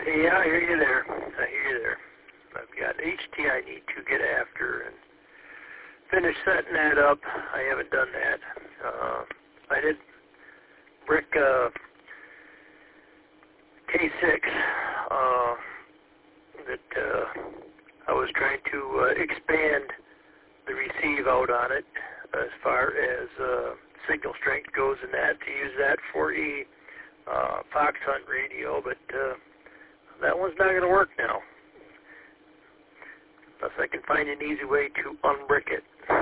Yeah, I hear you there. I've got HT I need to get after and finish setting that up. I haven't done that. I did brick K6 that I was trying to expand the receive out on it as far as signal strength goes and that, to use that for a fox hunt radio, but that one's not going to work now unless I can find an easy way to unbrick it.